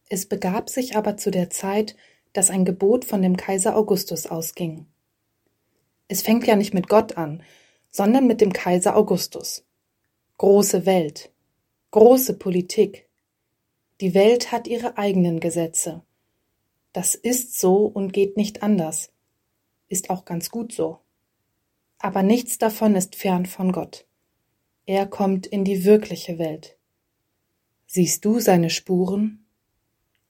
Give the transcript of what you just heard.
Es begab sich aber zu der Zeit, dass ein Gebot von dem Kaiser Augustus ausging. Es fängt ja nicht mit Gott an, sondern mit dem Kaiser Augustus. Große Welt, große Politik. Die Welt hat ihre eigenen Gesetze. Das ist so und geht nicht anders. Ist auch ganz gut so. Aber nichts davon ist fern von Gott. Er kommt in die wirkliche Welt. Siehst du seine Spuren?